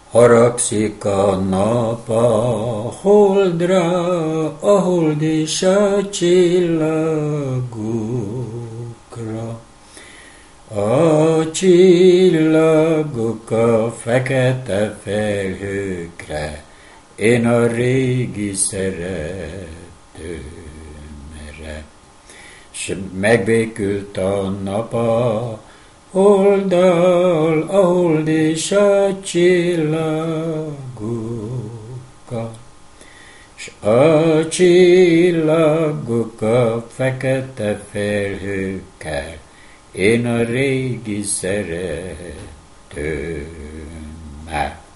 Haragszik a nap a holdra, a hold és a csillagokra. A csillagok a fekete felhőkre, én a régi szeretőmre. S megbékült a nap a holddal, a hold és a csillagokkal. S a csillagok a fekete felhőkkel, én a régi szeretőmmel.